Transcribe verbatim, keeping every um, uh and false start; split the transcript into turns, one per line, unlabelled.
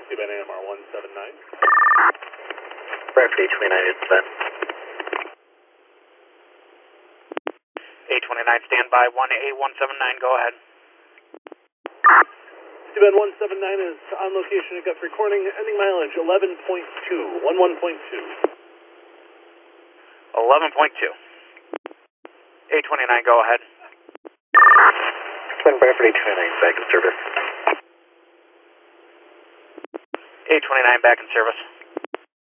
C-band A M R one seven nine.
Breakfast eight twenty-nine is Ben.
eight twenty-nine, standby, one A one seven nine, go ahead.
C-band one seven nine is on location at Guthrie Corning, ending mileage eleven point two, eleven point two.
eleven point two. eight twenty-nine, go ahead.
Ben Bradford eight twenty-nine, back in service.
eight twenty-nine, back in service.